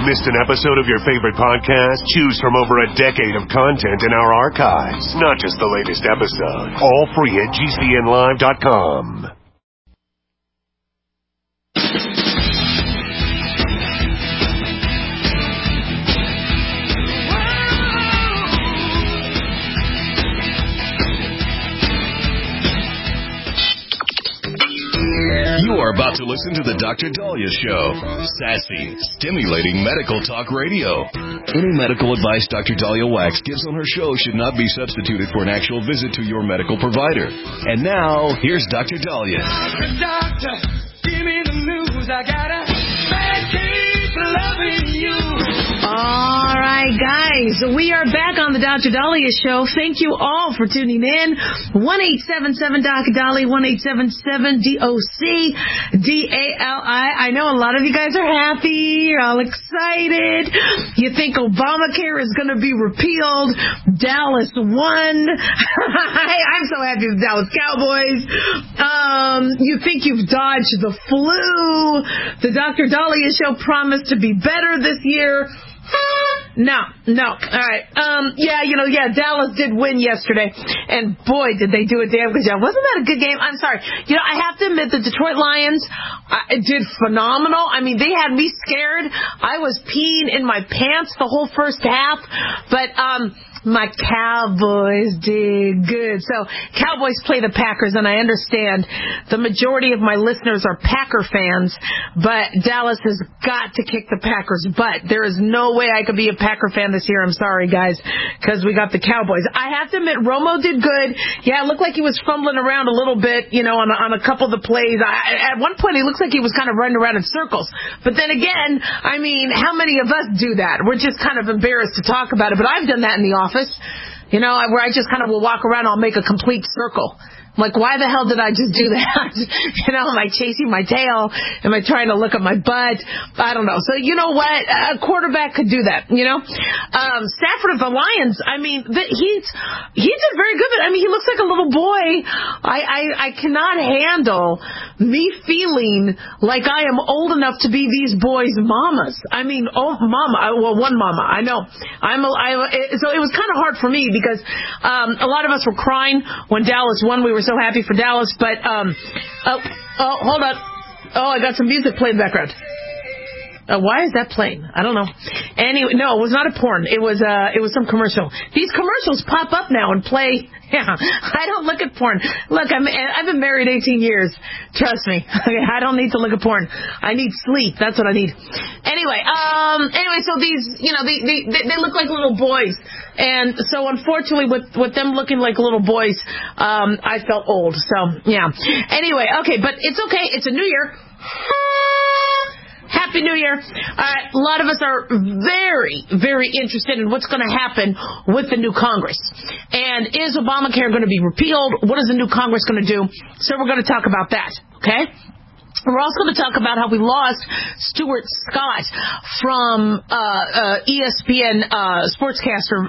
Missed an episode of your favorite podcast? Choose from over a decade of content in our archives, not just the latest episode. All free at GCNlive.com. You are about to listen to the Dr. Dahlia Show. Sassy, stimulating medical talk radio. Any medical advice Dr. Dahlia Wax gives on her show should not be substituted for an actual visit to your medical provider. And now, here's Dr. Dahlia. Doctor, give me the news. I got a bad case of loving you. All right, guys, we are back on the Dr. Dahlia Show. Thank you all for tuning in. 1-877-Dr. Dahlia, 1-877-DOC-DALI. I know a lot of you guys are happy. You're all excited. You think Obamacare is going to be repealed. Dallas won. I'm so happy with Dallas Cowboys. You think you've dodged the flu. The Dr. Dahlia Show promised to be better this year. No. All right. Dallas did win yesterday. And boy, did they do a damn good job. Wasn't that a good game? I'm sorry. I have to admit the Detroit Lions did phenomenal. I mean, they had me scared. I was peeing in my pants the whole first half. But, my Cowboys did good. So, Cowboys play the Packers, and I understand the majority of my listeners are Packer fans, but Dallas has got to kick the Packers' butt. There is no way I could be a Packer fan this year. I'm sorry, guys, because we got the Cowboys. I have to admit, Romo did good. Yeah, it looked like he was fumbling around a little bit, on a couple of the plays. At one point, he looks like he was kind of running around in circles. But then again, I mean, how many of us do that? We're just kind of embarrassed to talk about it, but I've done that in the office. Where I just kind of will walk around, I'll make a complete circle. I'm like, why the hell did I just do that? Am I chasing my tail? Am I trying to look at my butt? I don't know. So, you know what? A quarterback could do that, Stafford of the Lions, I mean, he did very good. I mean, he looks like a little boy. I cannot handle me feeling like I am old enough to be these boys' mamas. I mean, one mama. I know. So it was kind of hard for me because a lot of us were crying when Dallas won. We were so happy for Dallas, but hold on. I got some music playing in the background. Why is that playing? I don't know. Anyway, no, it was not a porn. It was some commercial. These commercials pop up now and play. Yeah, I don't look at porn. Look, I've been married 18 years. Trust me. I don't need to look at porn. I need sleep. That's what I need. Anyway, so these, they look like little boys. And so unfortunately with them looking like little boys, I felt old. So, yeah. Anyway, okay, but it's okay. It's a new year. Happy New Year. A lot of us are very, very interested in what's going to happen with the new Congress. And is Obamacare going to be repealed? What is the new Congress going to do? So we're going to talk about that, okay? We're also going to talk about how we lost Stuart Scott from ESPN sportscaster.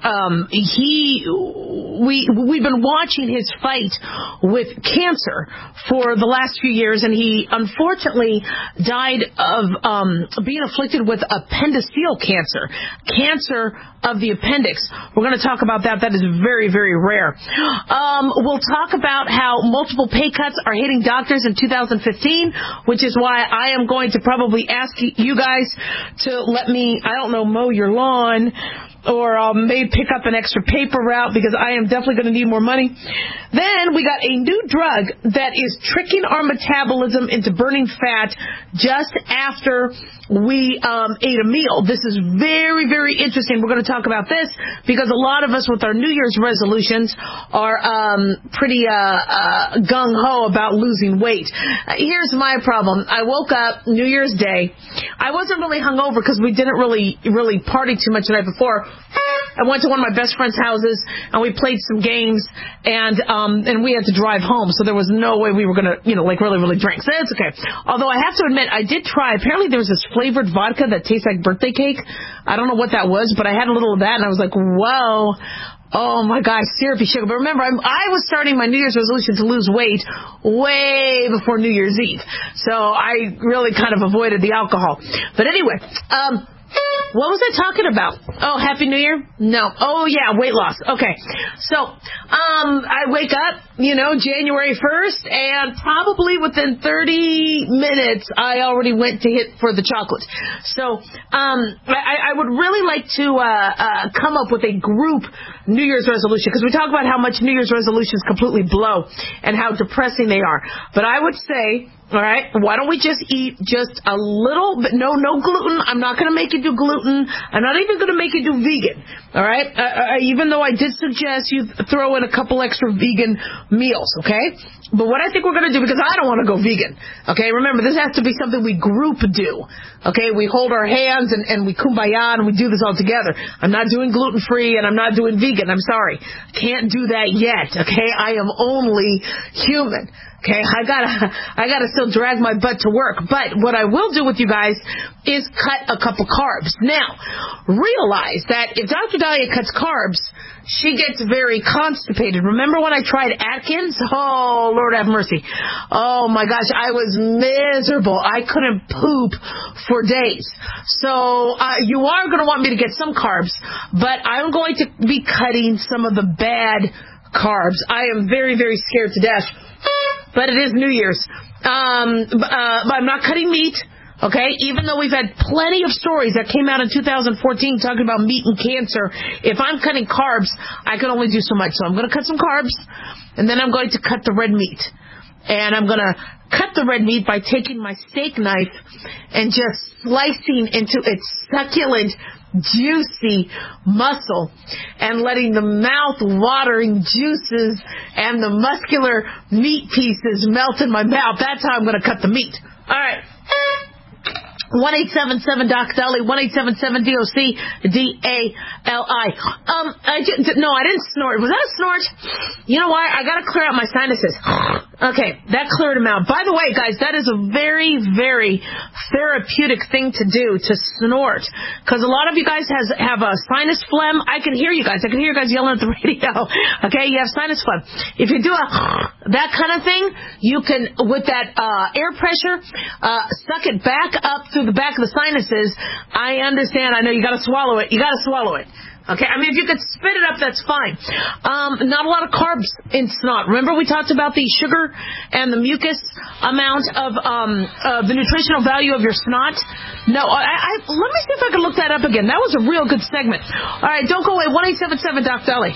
We've been watching his fight with cancer for the last few years, and he unfortunately died of being afflicted with appendiceal cancer of the appendix. We're going to talk about that. That is very, very rare. We'll talk about how multiple pay cuts are hitting doctors in 2015, which is why I am going to probably ask you guys to let me, mow your lawn, or maybe pick up an extra paper route because I am definitely going to need more money. Then we got a new drug that is tricking our metabolism into burning fat just after we ate a meal. This is very, very interesting. We're going to talk about this because a lot of us with our New Year's resolutions are pretty gung-ho about losing weight. Here's my problem. I woke up New Year's Day. I wasn't really hungover because we didn't really party too much the night before. I went to one of my best friend's houses, and we played some games, and we had to drive home, so there was no way we were going to, really, really drink. So that's okay. Although I have to admit, I did try. Apparently there was this flavored vodka that tastes like birthday cake. I don't know what that was, but I had a little of that, and I was like, whoa. Oh, my gosh, syrupy sugar. But remember, I was starting my New Year's resolution to lose weight way before New Year's Eve. So I really kind of avoided the alcohol. But anyway, What was I talking about? Oh, Happy New Year? No. Oh, yeah, weight loss. Okay. So, I wake up, January 1st, and probably within 30 minutes, I already went to hit for the chocolate. So, I would really like to come up with a group New Year's resolution, because we talk about how much New Year's resolutions completely blow and how depressing they are. But I would say, all right, why don't we just eat just a little bit? No gluten. I'm not going to make you do gluten. I'm not even going to make you do vegan. All right? Even though I did suggest you throw in a couple extra vegan meals, okay? But what I think we're going to do, because I don't want to go vegan, okay? Remember, this has to be something we group do, okay? We hold our hands and we kumbaya and we do this all together. I'm not doing gluten-free and I'm not doing vegan. I'm sorry. Can't do that yet, okay? I am only human. Okay, I gotta still drag my butt to work. But what I will do with you guys is cut a couple carbs. Now, realize that if Dr. Dahlia cuts carbs, she gets very constipated. Remember when I tried Atkins? Oh, Lord have mercy. Oh my gosh, I was miserable. I couldn't poop for days. So, you are going to want me to get some carbs, but I'm going to be cutting some of the bad carbs. I am very, very scared to death. But it is New Year's. But I'm not cutting meat, okay? Even though we've had plenty of stories that came out in 2014 talking about meat and cancer. If I'm cutting carbs, I can only do so much. So I'm going to cut some carbs, and then I'm going to cut the red meat. And I'm going to cut the red meat by taking my steak knife and just slicing into its succulent, juicy muscle and letting the mouth-watering juices and the muscular meat pieces melt in my mouth. That's how I'm going to cut the meat. All right. 1-877-DOC-DALI, 1-877-DOC-DALI. No, I didn't snort. Was that a snort? You know why? I got to clear out my sinuses. Okay, that cleared them out. By the way, guys, that is a very, very therapeutic thing to do, to snort. Because a lot of you guys have a sinus phlegm. I can hear you guys. I can hear you guys yelling at the radio. Okay, you have sinus phlegm. If you do that kind of thing, you can, with that air pressure, suck it back up through the back of the sinuses. I understand. I know you got to swallow it. You got to swallow it. Okay, I mean, if you could spit it up, that's fine. Not a lot of carbs in snot. Remember we talked about the sugar and the mucus amount of the nutritional value of your snot? No, let me see if I can look that up again. That was a real good segment. All right, don't go away. 1-877-DOC-DALI.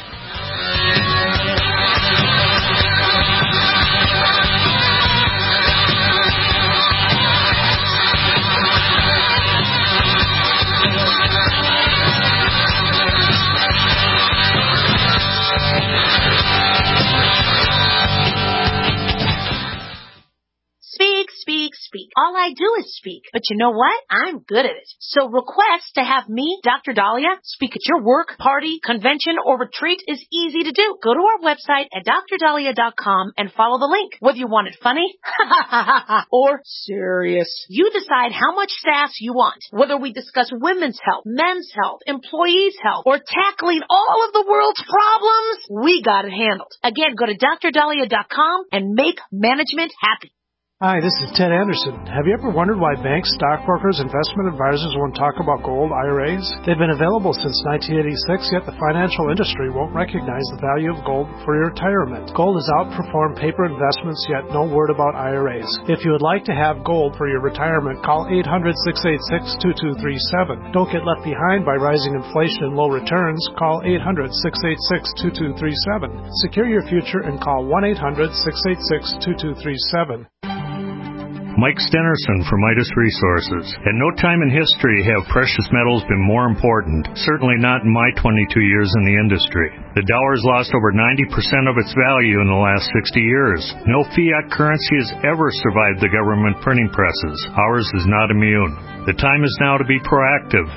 Speak. All I do is speak. But you know what? I'm good at it. So request to have me, Dr. Dahlia, speak at your work, party, convention, or retreat is easy to do. Go to our website at drdahlia.com and follow the link. Whether you want it funny or serious, you decide how much sass you want. Whether we discuss women's health, men's health, employees' health, or tackling all of the world's problems, we got it handled. Again, go to drdahlia.com and make management happy. Hi, this is Ted Anderson. Have you ever wondered why banks, stockbrokers, investment advisors won't talk about gold IRAs? They've been available since 1986, yet the financial industry won't recognize the value of gold for your retirement. Gold has outperformed paper investments, yet no word about IRAs. If you would like to have gold for your retirement, call 800-686-2237. Don't get left behind by rising inflation and low returns. Call 800-686-2237. Secure your future and call 1-800-686-2237. Mike Stenerson from Midas Resources. At no time in history have precious metals been more important, certainly not in my 22 years in the industry. The dollar has lost over 90% of its value in the last 60 years. No fiat currency has ever survived the government printing presses. Ours is not immune. The time is now to be proactive.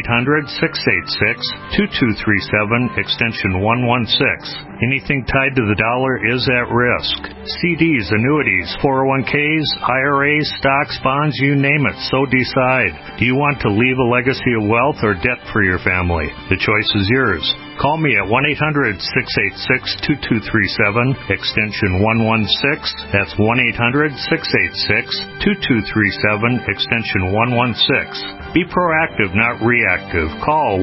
1-800-686-2237, extension 116. Anything tied to the dollar is at risk. CDs, annuities, 401ks, IRAs, stocks, bonds, you name it, so decide. Do you want to leave a legacy of wealth or debt for your family? The choice is yours. Call me at 1-800-686-2237, extension 116. That's 1-800-686-2237, extension 116. Be proactive, not reactive. Call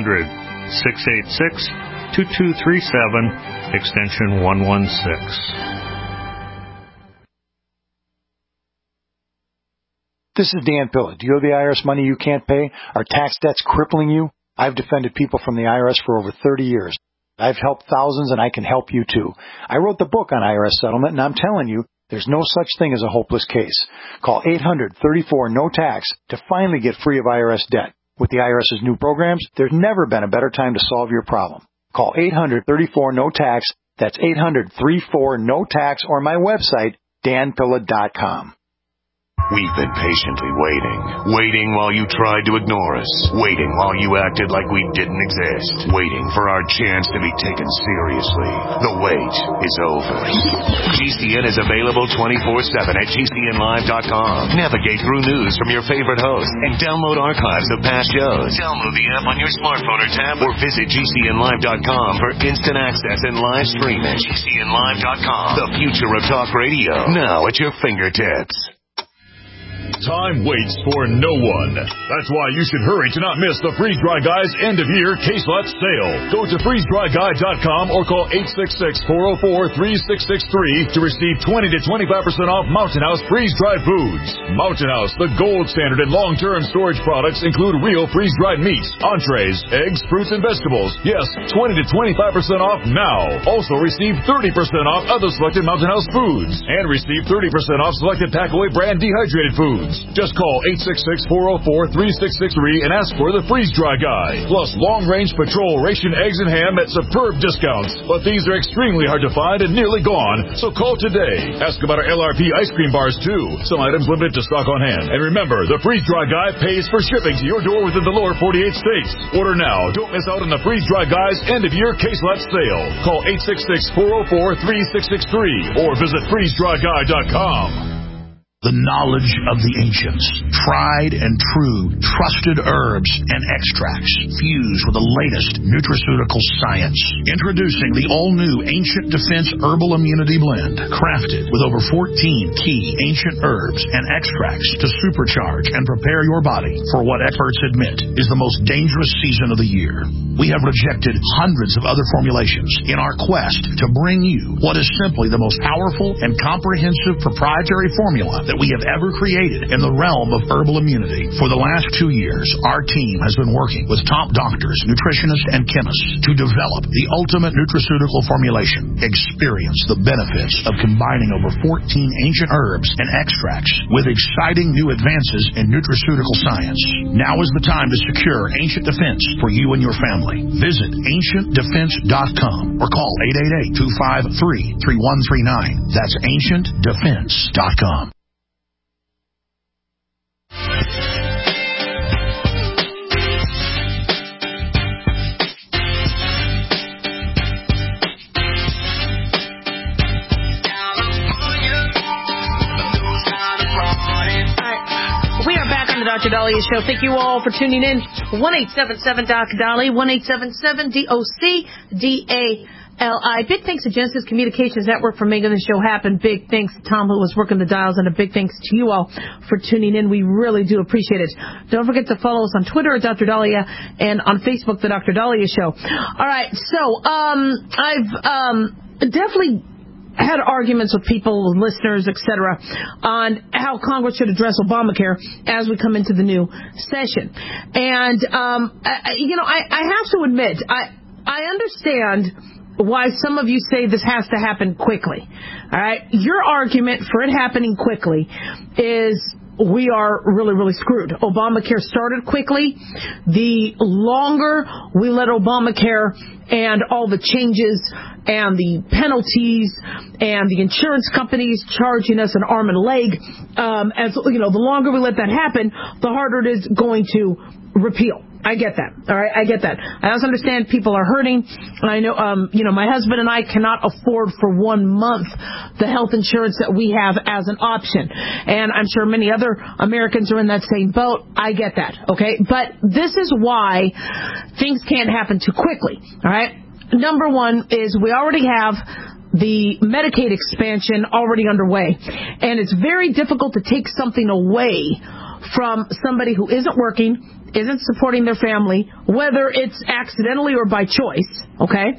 1-800-686-2237, extension 116. This is Dan Pilla. Do you owe the IRS money you can't pay? Are tax debts crippling you? I've defended people from the IRS for over 30 years. I've helped thousands, and I can help you too. I wrote the book on IRS settlement, and I'm telling you, there's no such thing as a hopeless case. Call 800-34-NO-TAX to finally get free of IRS debt. With the IRS's new programs, there's never been a better time to solve your problem. Call 800-34-NO-TAX. That's 800-34-NO-TAX, or my website, danpilla.com. We've been patiently waiting while you tried to ignore us, waiting while you acted like we didn't exist, waiting for our chance to be taken seriously. The wait is over. GCN is available 24/7 at GCNlive.com. Navigate through news from your favorite hosts and download archives of past shows. Download the app on your smartphone or tab, or visit GCNlive.com for instant access and live streaming. GCNlive.com, the future of talk radio, now at your fingertips. Time waits for no one. That's why you should hurry to not miss the Freeze Dry Guy's end-of-year case lot sale. Go to freezedryguy.com or call 866-404-3663 to receive 20 to 25% off Mountain House freeze-dried foods. Mountain House, the gold standard in long-term storage products, include real freeze-dried meats, entrees, eggs, fruits, and vegetables. Yes, 20 to 25% off now. Also receive 30% off other selected Mountain House foods and receive 30% off selected Packaway brand dehydrated foods. Just call 866-404-3663 and ask for the Freeze Dry Guy. Plus long-range patrol ration eggs and ham at superb discounts. But these are extremely hard to find and nearly gone, so call today. Ask about our LRP ice cream bars, too. Some items limited to stock on hand. And remember, the Freeze Dry Guy pays for shipping to your door within the lower 48 states. Order now. Don't miss out on the Freeze Dry Guy's end-of-year case lot sale. Call 866-404-3663 or visit freezedryguy.com. The knowledge of the ancients, tried and true, trusted herbs and extracts fused with the latest nutraceutical science. Introducing the all-new Ancient Defense Herbal Immunity Blend, crafted with over 14 key ancient herbs and extracts to supercharge and prepare your body for what experts admit is the most dangerous season of the year. We have rejected hundreds of other formulations in our quest to bring you what is simply the most powerful and comprehensive proprietary formula that we have ever created in the realm of herbal immunity. For the last 2 years, our team has been working with top doctors, nutritionists, and chemists to develop the ultimate nutraceutical formulation. Experience the benefits of combining over 14 ancient herbs and extracts with exciting new advances in nutraceutical science. Now is the time to secure Ancient Defense for you and your family. Visit AncientDefense.com or call 888-253-3139. That's AncientDefense.com. Dr. Dahlia Show. Thank you all for tuning in. 1-877-DOC-DOLLY, 1-877-DOC-DALI. Big thanks to Genesis Communications Network for making the show happen. Big thanks to Tom, who was working the dials, and a big thanks to you all for tuning in. We really do appreciate it. Don't forget to follow us on Twitter at Dr. Dahlia and on Facebook, The Dr. Dahlia Show. All right, so I've definitely had arguments with people, listeners, etc., on how Congress should address Obamacare as we come into the new session. And, I have to admit, I understand why some of you say this has to happen quickly. All right? Your argument for it happening quickly is we are really, really screwed. Obamacare started quickly. The longer we let Obamacare and all the changes and the penalties and the insurance companies charging us an arm and a leg, the longer we let that happen, the harder it is going to repeal. I get that. All right, I get that. I also understand people are hurting. And I know, my husband and I cannot afford for 1 month the health insurance that we have as an option. And I'm sure many other Americans are in that same boat. I get that. Okay, but this is why things can't happen too quickly. All right. Number one is we already have the Medicaid expansion already underway, and it's very difficult to take something away from somebody who isn't working, isn't supporting their family, whether it's accidentally or by choice, okay?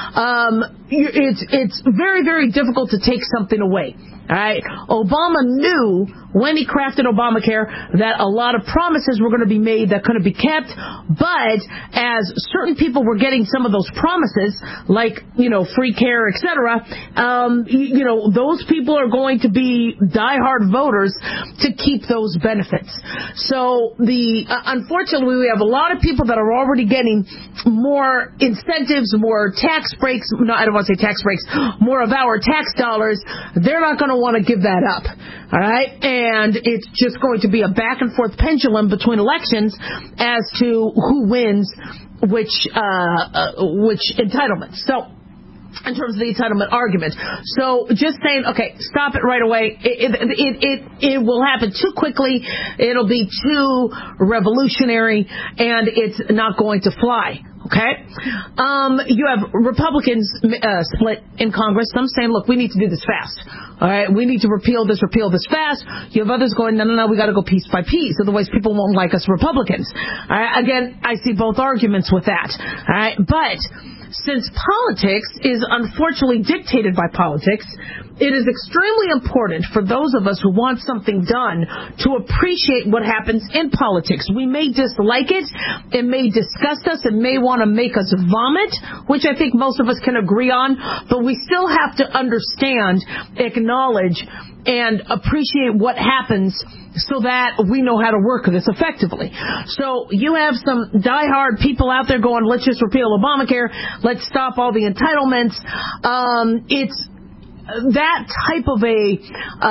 It's very, very difficult to take something away. All right. Obama knew when he crafted Obamacare that a lot of promises were going to be made that couldn't be kept, but as certain people were getting some of those promises, like, free care, etc., those people are going to be diehard voters to keep those benefits. So unfortunately, we have a lot of people that are already getting more incentives, more tax breaks. No, I don't want to say tax breaks, more of our tax dollars. They're not going to want to give that up. All right. And it's just going to be a back and forth pendulum between elections as to who wins which entitlement. So, in terms of the entitlement argument. So just saying, okay, stop it right away. It will happen too quickly. It'll be too revolutionary, and it's not going to fly. Okay? You have Republicans split in Congress. Some saying, look, we need to do this fast. All right? We need to repeal this fast. You have others going, no, we got to go piece by piece. Otherwise, people won't like us Republicans. All right? Again, I see both arguments with that. All right? But since politics is unfortunately dictated by politics, it is extremely important for those of us who want something done to appreciate what happens in politics. We may dislike it. It may disgust us. It may want to make us vomit, which I think most of us can agree on. But we still have to understand, acknowledge, and appreciate what happens so that we know how to work this effectively. So you have some diehard people out there going, let's just repeal Obamacare. Let's stop all the entitlements. It's that type of a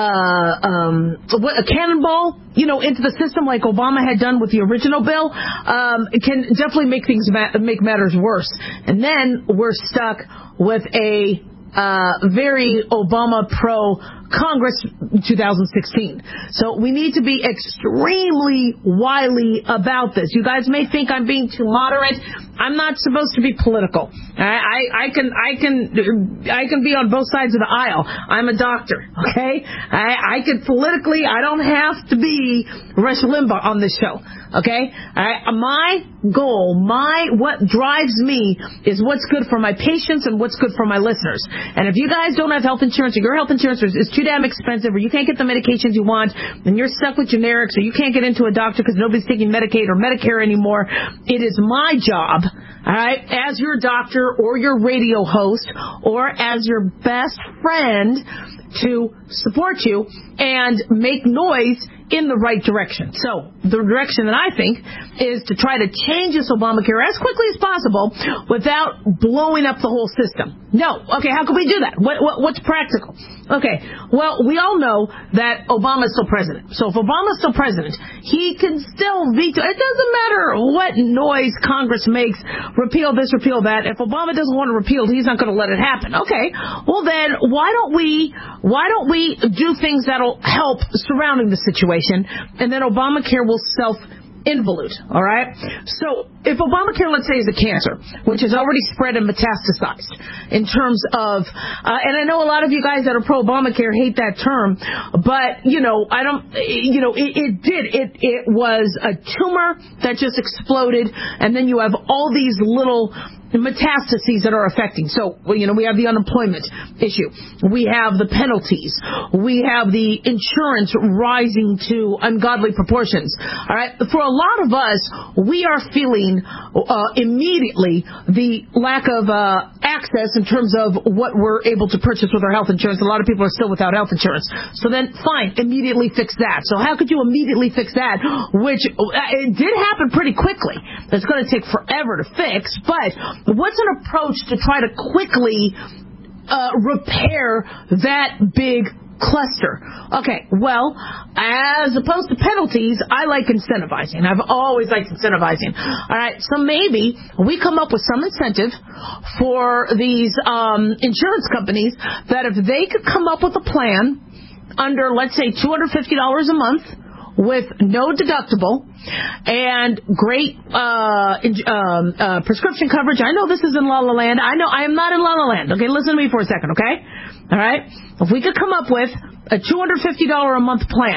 cannonball, into the system like Obama had done with the original bill, can definitely make matters worse. And then we're stuck with a very Obama pro Congress 2016. So we need to be extremely wily about this. You guys may think I'm being too moderate. I'm not supposed to be political. I can be on both sides of the aisle. I'm a doctor, okay? I can politically, I don't have to be Rush Limbaugh on this show, okay? My goal, what drives me is what's good for my patients and what's good for my listeners. And if you guys don't have health insurance, or your health insurance is too damn expensive, or you can't get the medications you want, and you're stuck with generics, or you can't get into a doctor because nobody's taking Medicaid or Medicare anymore, it is my job, all right, as your doctor or your radio host or as your best friend to support you and make noise in the right direction. So the direction that I think is to try to change this Obamacare as quickly as possible without blowing up the whole system. No. Okay, how can we do that? What's practical? Okay, well, we all know that Obama's still president. So if Obama's still president, he can still veto. It doesn't matter what noise Congress makes, repeal this, repeal that. If Obama doesn't want to repeal, he's not going to let it happen. Okay, well then, why don't we do things that'll help surrounding the situation, and then Obamacare will self-involute, all right? So if Obamacare, let's say, is a cancer, which has already spread and metastasized in terms of, and I know a lot of you guys that are pro-Obamacare hate that term, but, it was a tumor that just exploded, and then you have all these little metastases that are affecting. So, we have the unemployment issue. We have the penalties. We have the insurance rising to ungodly proportions. All right. For a lot of us, we are feeling immediately the lack of access in terms of what we're able to purchase with our health insurance. A lot of people are still without health insurance. So then, fine, immediately fix that. So how could you immediately fix that? Which it did happen pretty quickly. It's going to take forever to fix, but what's an approach to try to quickly repair that big cluster? Okay, well, as opposed to penalties, I like incentivizing. I've always liked incentivizing. All right, so maybe we come up with some incentive for these insurance companies that if they could come up with a plan under, let's say, $250 a month, with no deductible and great prescription coverage. I know this is in La La Land. I know I am not in La La Land. Okay, listen to me for a second, okay? All right? If we could come up with a $250 a month plan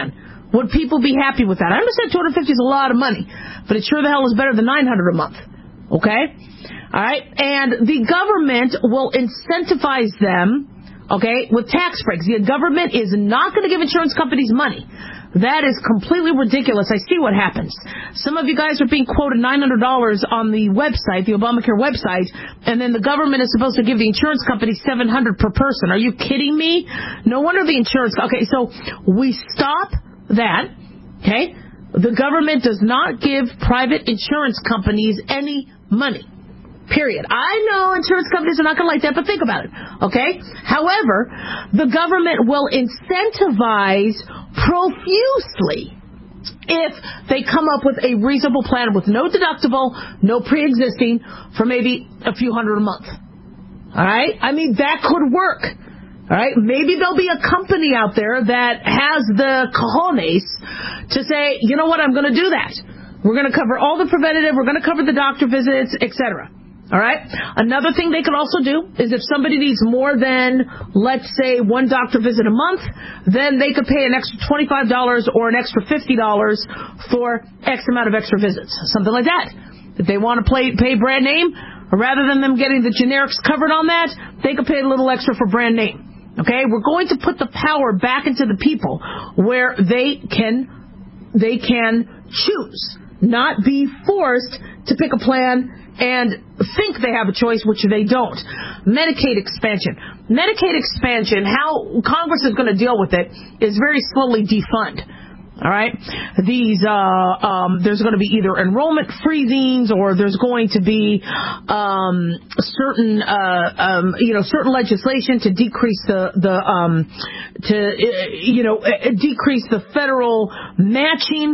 Would people be happy with that? I understand $250 is a lot of money, but it sure the hell is better than $900 a month. Okay? All right? And the government will incentivize them, okay, with tax breaks. The government is not going to give insurance companies money. That is completely ridiculous. I see what happens. Some of you guys are being quoted $900 on the website, the Obamacare website, and then the government is supposed to give the insurance company $700 per person. Are you kidding me? No wonder the insurance... Okay, so we stop that, okay? The government does not give private insurance companies any money. Period. I know insurance companies are not going to like that, but think about it, okay? However, the government will incentivize profusely if they come up with a reasonable plan with no deductible, no pre-existing, for maybe a few hundred a month. All right? I mean, that could work. All right, maybe there'll be a company out there that has the cojones to say, you know what, I'm going to do that. We're going to cover all the preventative, we're going to cover the doctor visits, etc. All right? Another thing they could also do is if somebody needs more than, let's say, one doctor visit a month, then they could pay an extra $25 or an extra $50 for X amount of extra visits, something like that. If they want to pay brand name, rather than them getting the generics covered on that, they could pay a little extra for brand name. Okay, we're going to put the power back into the people where they can choose, not be forced to pick a plan and think they have a choice, which they don't. Medicaid expansion. Medicaid expansion, how Congress is going to deal with it is very slowly defund. All right, there's going to be either enrollment freezings or there's going to be certain legislation to decrease decrease the federal matching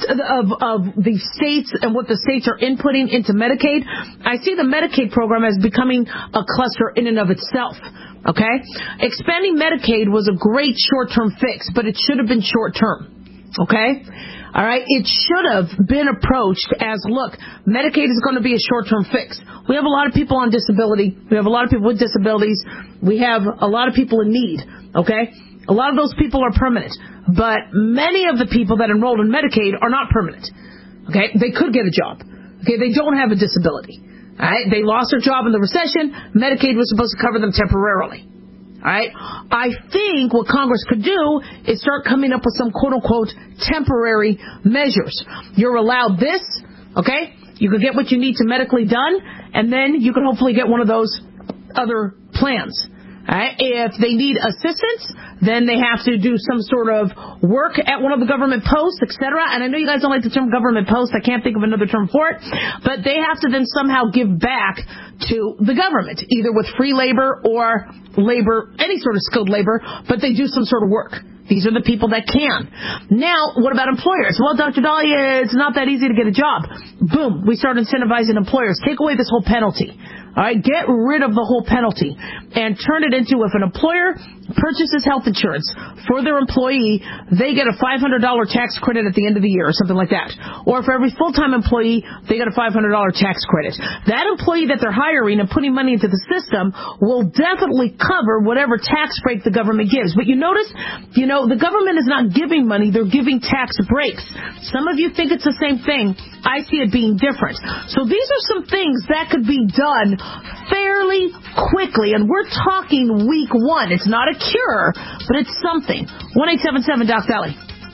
of the states and what the states are inputting into Medicaid. I see the Medicaid program as becoming a cluster in and of itself. Okay, expanding Medicaid was a great short-term fix, but it should have been short-term. Okay? All right? It should have been approached as, look, Medicaid is going to be a short-term fix. We have a lot of people on disability. We have a lot of people with disabilities. We have a lot of people in need. Okay? A lot of those people are permanent. But many of the people that enrolled in Medicaid are not permanent. Okay? They could get a job. Okay? They don't have a disability. All right? They lost their job in the recession. Medicaid was supposed to cover them temporarily. All right. I think what Congress could do is start coming up with some quote-unquote temporary measures. You're allowed this, okay? You could get what you need to medically done, and then you could hopefully get one of those other plans. All right? If they need assistance, then they have to do some sort of work at one of the government posts, etc. And I know you guys don't like the term government post. I can't think of another term for it. But they have to then somehow give back to the government, either with free labor or labor, any sort of skilled labor, but they do some sort of work. These are the people that can. Now, what about employers? Well, Dr. Dahlia, it's not that easy to get a job. Boom, we start incentivizing employers. Take away this whole penalty. All right, get rid of the whole penalty and turn it into if an employer purchases health insurance for their employee, they get a $500 tax credit at the end of the year or something like that. Or for every full-time employee, they get a $500 tax credit. That employee that they're hiring and putting money into the system will definitely cover whatever tax break the government gives. But you notice, the government is not giving money, they're giving tax breaks. Some of you think it's the same thing. I see it being different. So these are some things that could be done fairly quickly, and we're talking week 1. It's not a cure, but it's something. 1-877-DOC-DALY.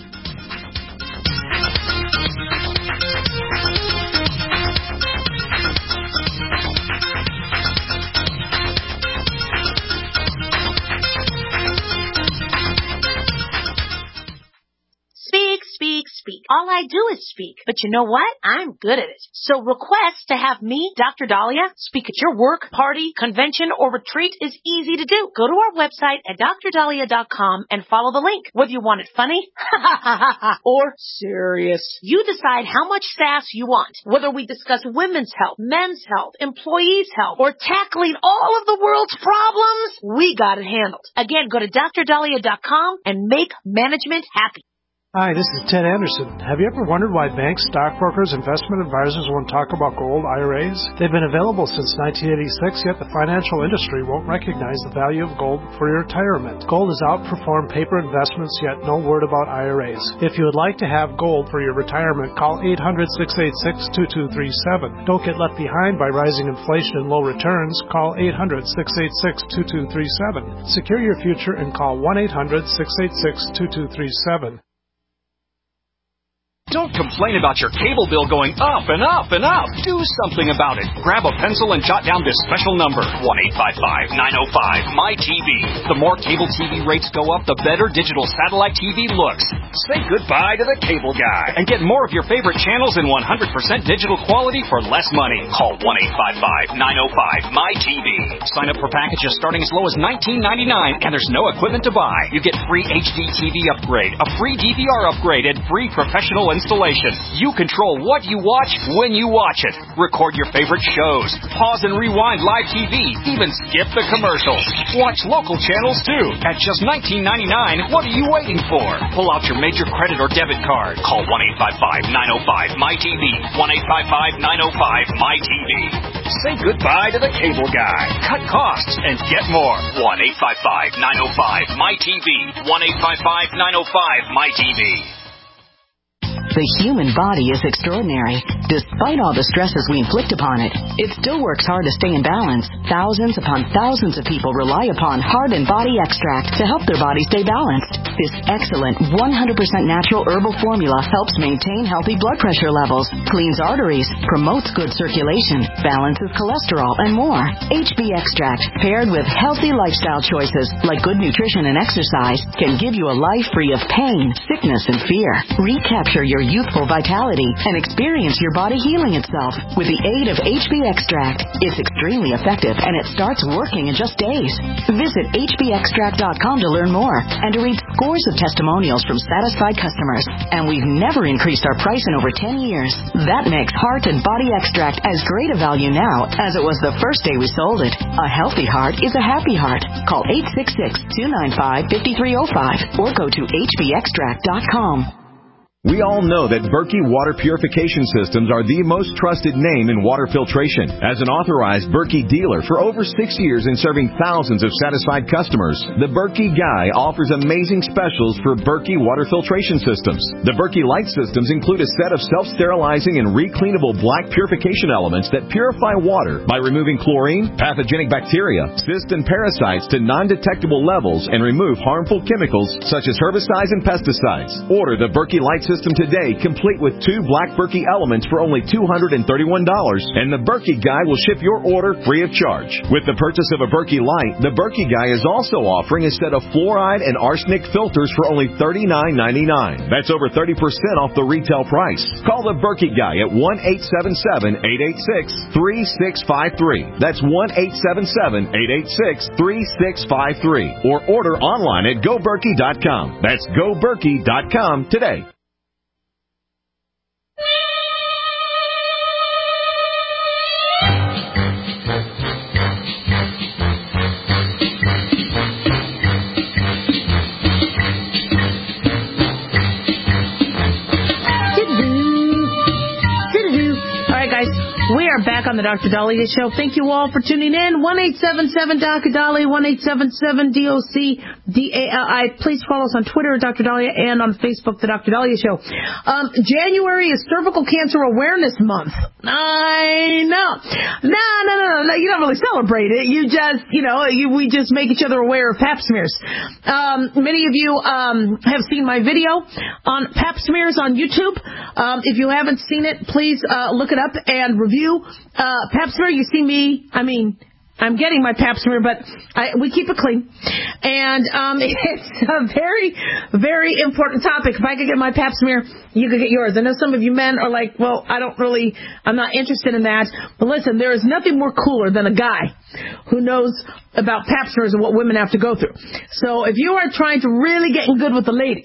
Speak. All I do is speak. But you know what? I'm good at it. So request to have me, Dr. Dahlia, speak at your work, party, convention, or retreat is easy to do. Go to our website at drdahlia.com and follow the link. Whether you want it funny or serious, you decide how much sass you want. Whether we discuss women's health, men's health, employees' health, or tackling all of the world's problems, we got it handled. Again, go to drdahlia.com and make management happy. Hi, this is Ted Anderson. Have you ever wondered why banks, stockbrokers, investment advisors won't talk about gold IRAs? They've been available since 1986, yet the financial industry won't recognize the value of gold for your retirement. Gold has outperformed paper investments, yet no word about IRAs. If you would like to have gold for your retirement, call 800-686-2237. Don't get left behind by rising inflation and low returns. Call 800-686-2237. Secure your future and call 1-800-686-2237. Don't complain about your cable bill going up and up and up. Do something about it. Grab a pencil and jot down this special number, 1-855-905-MY-TV. The more cable TV rates go up, the better digital satellite TV looks. Say goodbye to the cable guy and get more of your favorite channels in 100% digital quality for less money. Call 1-855-905-MY-TV. Sign up for packages starting as low as $19.99, and there's no equipment to buy. You get free HD TV upgrade, a free DVR upgrade, and free professional installation. You control what you watch when you watch it. Record your favorite shows. Pause and rewind live TV. Even skip the commercials. Watch local channels too. At just $19.99, what are you waiting for? Pull out your major credit or debit card. Call 1-855-905-MY-TV. 1-855-905-MY-TV. Say goodbye to the cable guy. Cut costs and get more. 1-855-905-MY-TV. 1-855-905-MY-TV. The human body is extraordinary. Despite all the stresses we inflict upon it, it still works hard to stay in balance. Thousands upon thousands of people rely upon Heart and Body Extract to help their body stay balanced. This excellent 100% natural herbal formula helps maintain healthy blood pressure levels, cleans arteries, promotes good circulation, balances cholesterol, and more. HB Extract, paired with healthy lifestyle choices like good nutrition and exercise, can give you a life free of pain, sickness, and fear. Recapture your youthful vitality and experience your body healing itself with the aid of HB Extract. It's extremely effective and it starts working in just days. Visit hbextract.com to learn more and to read scores of testimonials from satisfied customers. And we've never increased our price in over 10 years. That makes Heart and Body Extract as great a value now as it was the first day we sold it. A healthy heart is a happy heart. Call 866-295-5305 or go to hbextract.com. We all know that Berkey Water Purification Systems are the most trusted name in water filtration. As an authorized Berkey dealer for over 6 years and serving thousands of satisfied customers, the Berkey Guy offers amazing specials for Berkey Water Filtration Systems. The Berkey Light Systems include a set of self-sterilizing and recleanable black purification elements that purify water by removing chlorine, pathogenic bacteria, cysts, and parasites to non-detectable levels and remove harmful chemicals such as herbicides and pesticides. Order the Berkey Light System today, complete with 2 black Berkey elements for only $231, and the Berkey Guy will ship your order free of charge. With the purchase of a Berkey Light, the Berkey Guy is also offering a set of fluoride and arsenic filters for only $39.99. That's over 30% off the retail price. Call the Berkey Guy at 1-877-886-3653. That's 1-877-886-3653. Or order online at GoBerkey.com. That's GoBerkey.com today. We are back on the Dr. Dahlia Show. Thank you all for tuning in. 1-877-Dr. 1-877-DOC-DALI. Please follow us on Twitter at Dr. Dahlia and on Facebook, The Dr. Dahlia Show. January is Cervical Cancer Awareness Month. I know. No. You don't really celebrate it. You just, we just make each other aware of pap smears. Many of you have seen my video on pap smears on YouTube. If you haven't seen it, please look it up and review pap smear. You see me, I'm getting my pap smear, but we keep it clean. And it's a very, very important topic. If I could get my pap smear, you could get yours. I know some of you men are like, well, I'm not interested in that. But listen, there is nothing more cooler than a guy who knows about pap smears and what women have to go through. So if you are trying to really get in good with the ladies,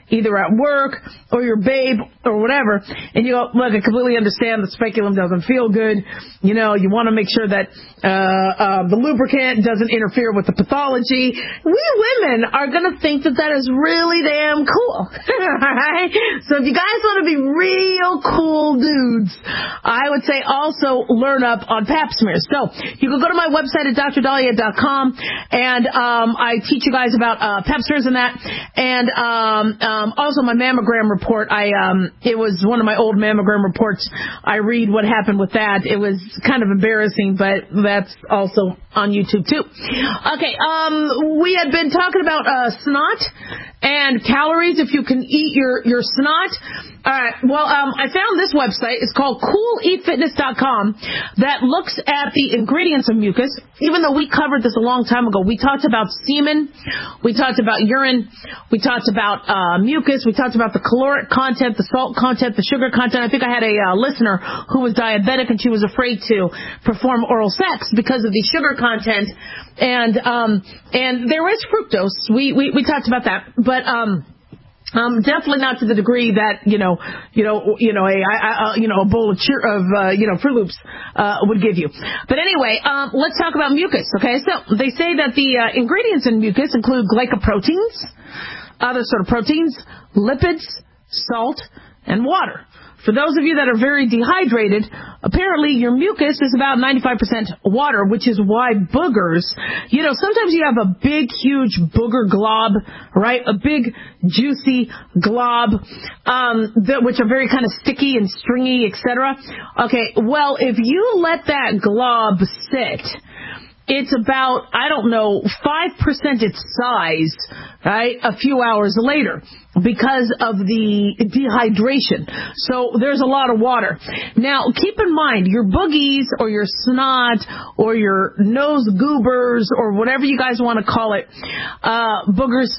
either at work or your babe or whatever, and you go, look, I completely understand the speculum doesn't feel good. You know, you want to make sure that the lubricant doesn't interfere with the pathology. We women are going to think that is really damn cool. Right? So if you guys want to be real cool dudes, I would say also learn up on pap smears. So you can go to my website at drdahlia.com, and I teach you guys about pap smears and that, and also my mammogram report. It was one of my old mammogram reports. I read what happened with that. It was kind of embarrassing, but that's also on YouTube too. Okay, we had been talking about snot and calories, if you can eat your snot. All right, well, I found this website. It's called CoolEatFitness.com that looks at the ingredients of mucus. Even though we covered this a long time ago, we talked about semen, we talked about urine, we talked about mucus, we talked about the caloric content, the salt content, the sugar content. I think I had a listener who was diabetic and she was afraid to perform oral sex because of the sugar content, and there is fructose. We talked about that, but definitely not to the degree that a bowl of Fruit Loops would give you. But anyway, let's talk about mucus. Okay, so they say that the ingredients in mucus include glycoproteins, other sort of proteins, lipids, salt, and water. For those of you that are very dehydrated, apparently your mucus is about 95% water, which is why boogers, sometimes you have a big, huge booger glob, right? A big, juicy glob, which are very kind of sticky and stringy, etc. Okay, well, if you let that glob sit, it's about, 5% its size, right, a few hours later because of the dehydration. So there's a lot of water. Now, keep in mind, your boogies or your snot or your nose goobers or whatever you guys want to call it, boogers,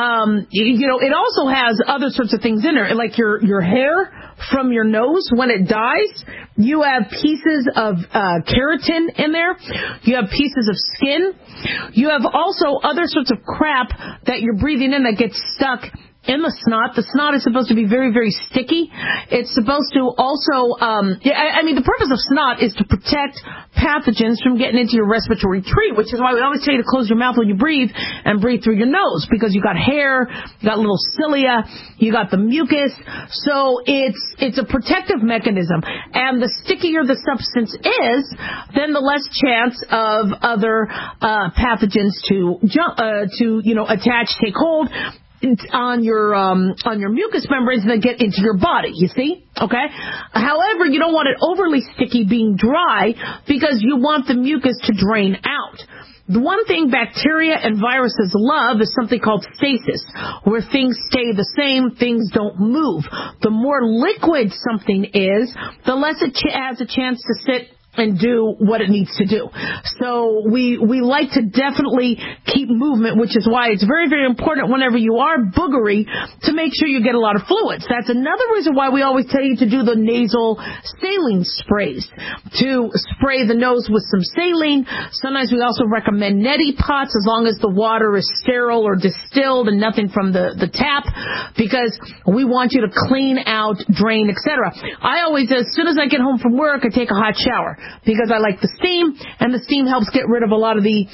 it also has other sorts of things in there, like your hair from your nose when it dies. You have pieces of keratin in there. You have pieces of skin. You have also other sorts of crap that you're breathing in that gets stuck in the snot. The snot is supposed to be very, very sticky. It's supposed to also, the purpose of snot is to protect pathogens from getting into your respiratory tree, which is why we always tell you to close your mouth when you breathe and breathe through your nose, because you got hair, you got little cilia, you got the mucus. So it's a protective mechanism. And the stickier the substance is, then the less chance of other pathogens to attach, take hold on your mucous membranes and then get into your body, you see? Okay? However, you don't want it overly sticky being dry because you want the mucus to drain out. The one thing bacteria and viruses love is something called stasis, where things stay the same, things don't move. The more liquid something is, the less it has a chance to sit and do what it needs to do. So we like to definitely keep movement, which is why it's very, very important whenever you are boogery to make sure you get a lot of fluids. That's another reason why we always tell you to do the nasal saline sprays, to spray the nose with some saline. Sometimes we also recommend neti pots as long as the water is sterile or distilled and nothing from the tap, because we want you to clean out, drain, etc. I always, as soon as I get home from work, I take a hot shower, because I like the steam, and the steam helps get rid of a lot of the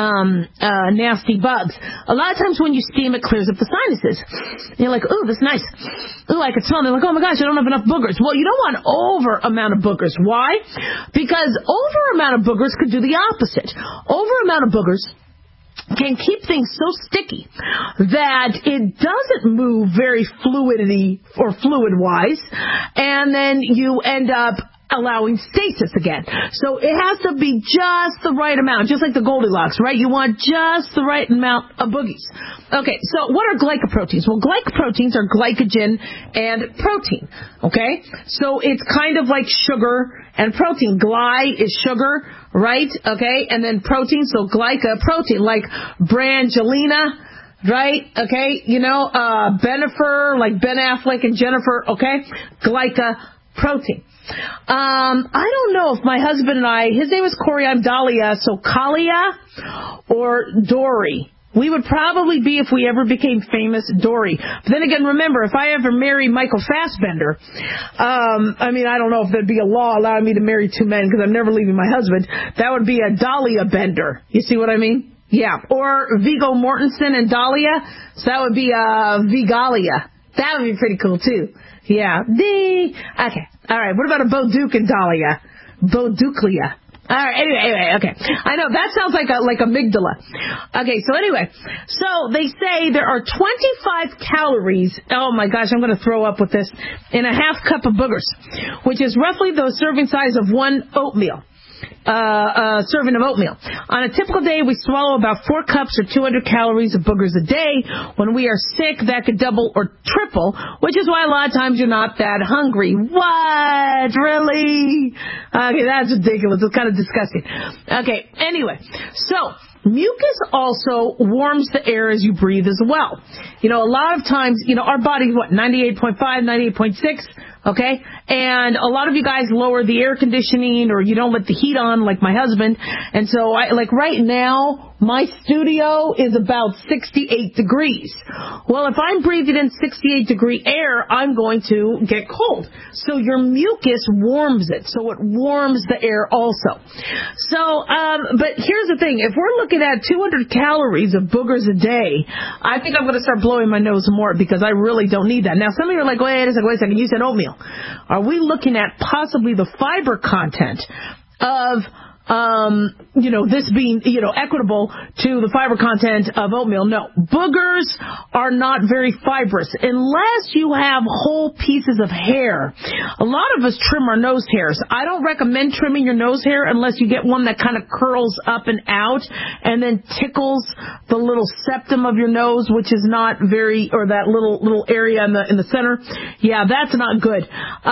nasty bugs. A lot of times when you steam, it clears up the sinuses. And you're like, ooh, that's nice. Ooh, I can smell it. They're like, oh my gosh, I don't have enough boogers. Well, you don't want over amount of boogers. Why? Because over amount of boogers could do the opposite. Over amount of boogers can keep things so sticky that it doesn't move very fluidity or fluid-wise, and then you end up allowing stasis again. So it has to be just the right amount, just like the Goldilocks, right? You want just the right amount of boogies. Okay, so what are glycoproteins? Well, glycoproteins are glycogen and protein, okay? So it's kind of like sugar and protein. Gly is sugar, right? Okay, and then protein, so glycoprotein, like Brangelina, right? Okay, Bennifer, like Ben Affleck and Jennifer, okay? Glycoprotein. I don't know if my husband and I, his name is Corey, I'm Dahlia, so Kalia or Dory. We would probably be, if we ever became famous, Dory. But then again, remember, if I ever marry Michael Fassbender, I don't know if there'd be a law allowing me to marry two men because I'm never leaving my husband. That would be a Dahlia Bender. You see what I mean? Yeah. Or Viggo Mortensen and Dahlia. So that would be Vigalia. That would be pretty cool, too. Yeah. Okay. All right. What about a Bo Duke and Dahlia? Bo Duclia. All right, anyway, okay. I know, that sounds like amygdala. Okay, so anyway. So they say there are 25 calories, oh my gosh, I'm going to throw up with this, in a half cup of boogers, which is roughly the serving size of one oatmeal. Serving of oatmeal. On a typical day, we swallow about 4 cups or 200 calories of boogers a day. When we are sick, that could double or triple, which is why a lot of times you're not that hungry. What? Really? Okay, that's ridiculous. It's kind of disgusting. Okay, anyway. So, mucus also warms the air as you breathe as well. A lot of times, our body's 98.5, 98.6, okay? And a lot of you guys lower the air conditioning or you don't let the heat on like my husband. And so, right now, my studio is about 68 degrees. Well, if I'm breathing in 68-degree air, I'm going to get cold. So your mucus warms it. So it warms the air also. So, but here's the thing. If we're looking at 200 calories of boogers a day, I think I'm going to start blowing my nose more because I really don't need that. Now, some of you are like, wait a second, you said oatmeal. Are we looking at possibly the fiber content of this being, equitable to the fiber content of oatmeal? No. Boogers are not very fibrous unless you have whole pieces of hair. A lot of us trim our nose hairs. I don't recommend trimming your nose hair unless you get one that kind of curls up and out and then tickles the little septum of your nose, which is not very, or that little area in the center. Yeah, that's not good.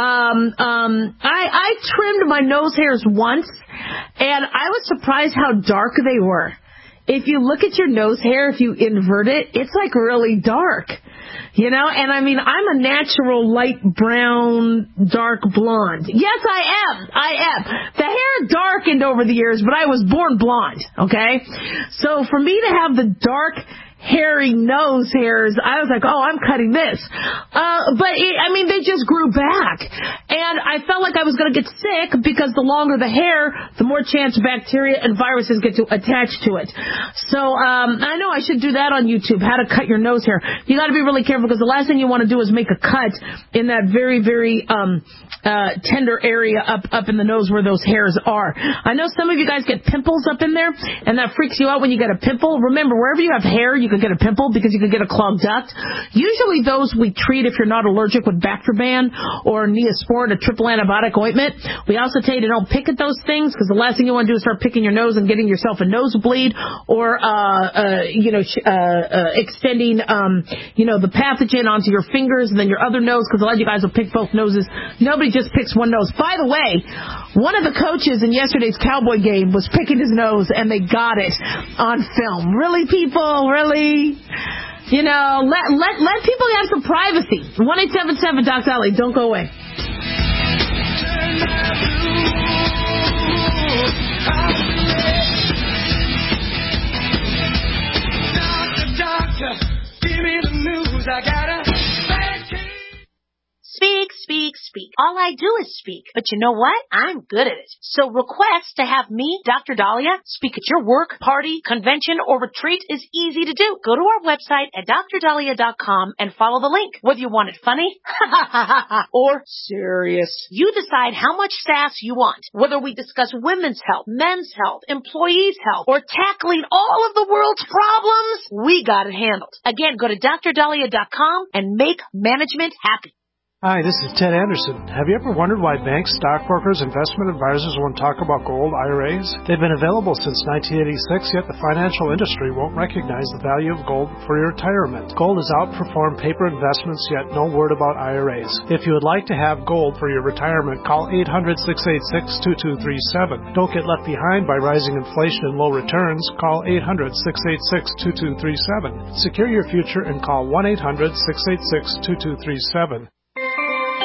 I trimmed my nose hairs once, and I was surprised how dark they were. If you look at your nose hair, if you invert it, it's like really dark. And I'm a natural light brown, dark blonde. Yes, I am. The hair darkened over the years, but I was born blonde, okay? So for me to have the dark, hairy nose hairs, I was like, I'm cutting this. They just grew back. And I felt like I was going to get sick because the longer the hair, the more chance bacteria and viruses get to attach to it. So, I know I should do that on YouTube, how to cut your nose hair. You got to be really careful because the last thing you want to do is make a cut in that very, very, tender area up in the nose where those hairs are. I know some of you guys get pimples up in there, and that freaks you out when you get a pimple. Remember, wherever you have hair, you can get a pimple because you can get a clogged duct. Usually those we treat if you're not allergic with Bactroban or Neosporin, a triple antibiotic ointment. We also tell you to don't pick at those things because the last thing you want to do is start picking your nose and getting yourself a nosebleed or, extending, the pathogen onto your fingers and then your other nose because a lot of you guys will pick both noses. Nobody just picks one nose. By the way, one of the coaches in yesterday's Cowboy game was picking his nose and they got it on film. Really, people? Really? Let people have some privacy. 1-877-DOC-DOLLY. Don't go away. Doctor, give me the news. I got a bad case. Speak. All I do is speak. But you know what? I'm good at it. So request to have me, Dr. Dahlia, speak at your work, party, convention, or retreat is easy to do. Go to our website at drdahlia.com and follow the link. Whether you want it funny or serious, you decide how much sass you want. Whether we discuss women's health, men's health, employees' health, or tackling all of the world's problems, we got it handled. Again, go to drdahlia.com and make management happy. Hi, this is Ted Anderson. Have you ever wondered why banks, stockbrokers, investment advisors won't talk about gold IRAs? They've been available since 1986, yet the financial industry won't recognize the value of gold for your retirement. Gold has outperformed paper investments, yet no word about IRAs. If you would like to have gold for your retirement, call 800-686-2237. Don't get left behind by rising inflation and low returns. Call 800-686-2237. Secure your future and call 1-800-686-2237.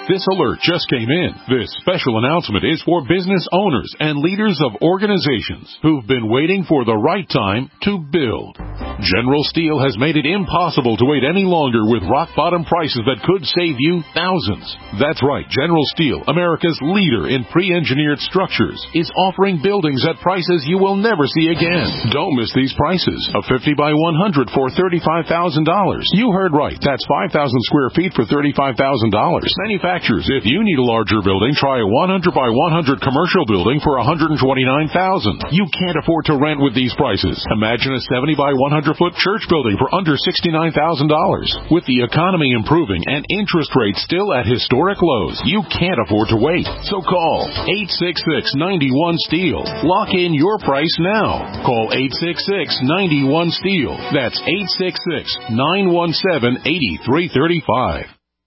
This alert just came in. This special announcement is for business owners and leaders of organizations who've been waiting for the right time to build. General Steel has made it impossible to wait any longer with rock-bottom prices that could save you thousands. That's right. General Steel, America's leader in pre-engineered structures, is offering buildings at prices you will never see again. Don't miss these prices. A 50 by 100 for $35,000. You heard right. That's 5,000 square feet for $35,000. Manufacturers, if you need a larger building, try a 100 by 100 commercial building for $129,000. You can't afford to rent with these prices. Imagine a 70 by 100 foot church building for under $69,000. With the economy improving and interest rates still at historic lows, you can't afford to wait. So call 866-91-STEEL. Lock in your price now. Call 866-91-STEEL. That's 866-917-8335.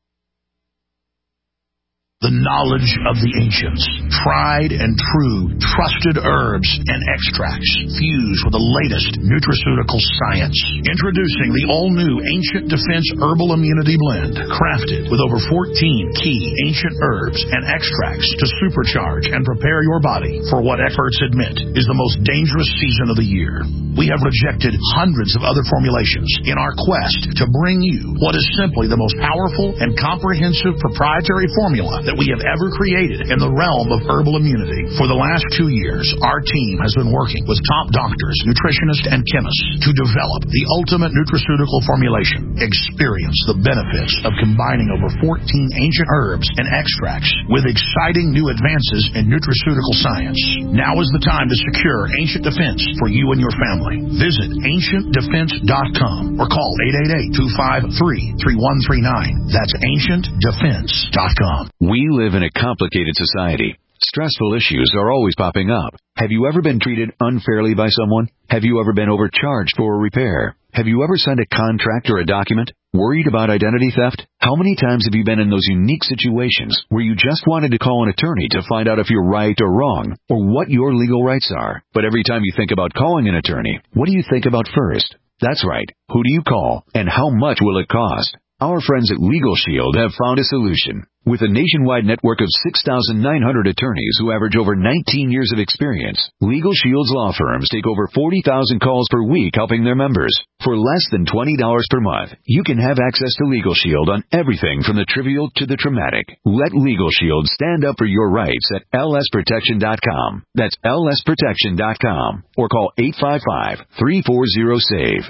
The knowledge of the ancients, tried and true, trusted herbs and extracts fused with the latest nutraceutical science. Introducing the all-new Ancient Defense Herbal Immunity Blend, crafted with over 14 key ancient herbs and extracts to supercharge and prepare your body for what experts admit is the most dangerous season of the year. We have rejected hundreds of other formulations in our quest to bring you what is simply the most powerful and comprehensive proprietary formula that we have ever created in the realm of herbal immunity. For the last 2 years, our team has been working with top doctors, nutritionists, and chemists to develop the ultimate nutraceutical formulation. Experience the benefits of combining over 14 ancient herbs and extracts with exciting new advances in nutraceutical science. Now is the time to secure Ancient Defense for you and your family. Visit AncientDefense.com or call 888-253-3139. That's AncientDefense.com. We live in a complicated society. Stressful issues are always popping up. Have you ever been treated unfairly by someone? Have you ever been overcharged for a repair? Have you ever signed a contract or a document? Worried about identity theft? How many times have you been in those unique situations where you just wanted to call an attorney to find out if you're right or wrong, or what your legal rights are? But every time you think about calling an attorney, what do you think about first? That's right. Who do you call, and how much will it cost? Our friends at Legal Shield have found a solution. With a nationwide network of 6,900 attorneys who average over 19 years of experience, Legal Shield's law firms take over 40,000 calls per week helping their members. For less than $20 per month, you can have access to Legal Shield on everything from the trivial to the traumatic. Let Legal Shield stand up for your rights at lsprotection.com. That's lsprotection.com. Or call 855-340-SAVE.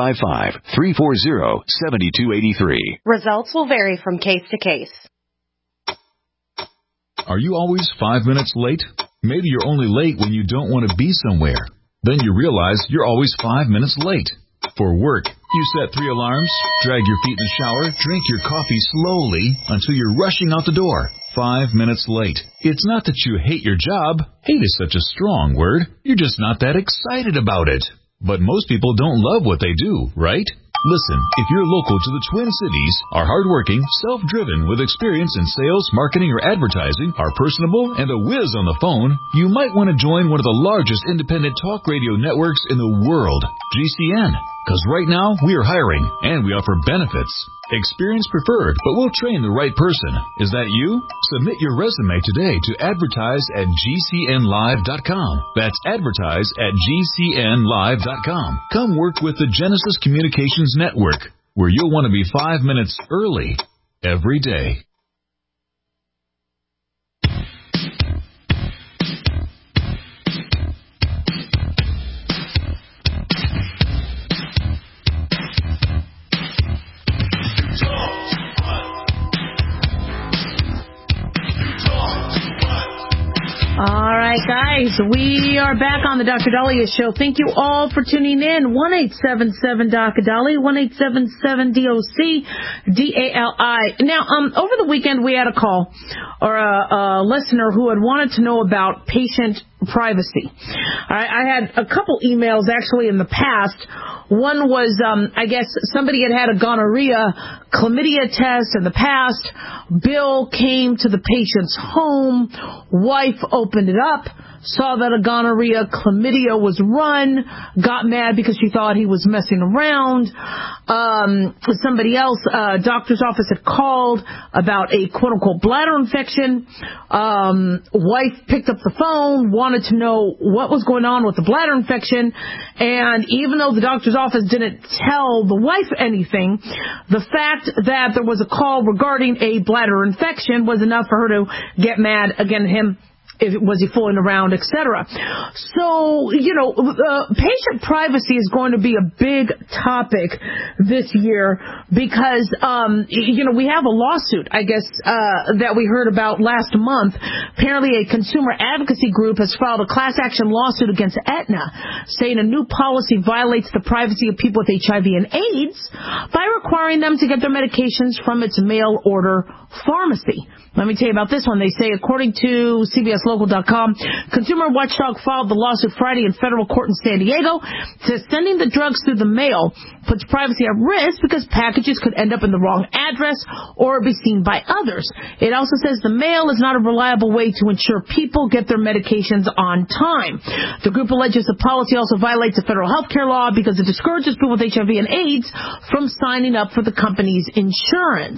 855-340-7283. Results will vary from case to case. Are you always 5 minutes late? Maybe you're only late when you don't want to be somewhere. Then you realize you're always 5 minutes late. For work, you set 3 alarms, drag your feet in the shower, drink your coffee slowly until you're rushing out the door. 5 minutes late. It's not that you hate your job. Hate is such a strong word. You're just not that excited about it. But most people don't love what they do, right? Listen, if you're local to the Twin Cities, are hardworking, self-driven, with experience in sales, marketing, or advertising, are personable, and a whiz on the phone, you might want to join one of the largest independent talk radio networks in the world, GCN. Because right now, we are hiring, and we offer benefits. Experience preferred, but we'll train the right person. Is that you? Submit your resume today to advertise@gcnlive.com. That's advertise@gcnlive.com. Come work with the Genesis Communications Network, where you'll want to be 5 minutes early every day. All right, guys, we are back on the Dr. Daliah Show. Thank you all for tuning in. 1-877-DOC-DALI, 1-877-DOC-DALI. Now, over the weekend, we had a call or a listener who had wanted to know about patient privacy. I had a couple emails actually in the past. One was, I guess somebody had a gonorrhea chlamydia test in the past. Bill came to the patient's home. Wife opened it up, saw that a gonorrhea chlamydia was run, got mad because she thought he was messing around. Somebody else, doctor's office had called about a quote-unquote bladder infection. Wife picked up the phone, wanted to know what was going on with the bladder infection, and even though the doctor's office didn't tell the wife anything, the fact that there was a call regarding a bladder infection was enough for her to get mad against him. Was he fooling around, etc. So, patient privacy is going to be a big topic this year because, we have a lawsuit, I guess, that we heard about last month. Apparently a consumer advocacy group has filed a class action lawsuit against Aetna, saying a new policy violates the privacy of people with HIV and AIDS by requiring them to get their medications from its mail order pharmacy. Let me tell you about this one. They say, according to CBSLocal.com, Consumer Watchdog filed the lawsuit Friday in federal court in San Diego. Says sending the drugs through the mail puts privacy at risk because packages could end up in the wrong address or be seen by others. It also says the mail is not a reliable way to ensure people get their medications on time. The group alleges the policy also violates the federal health care law because it discourages people with HIV and AIDS from signing up for the company's insurance.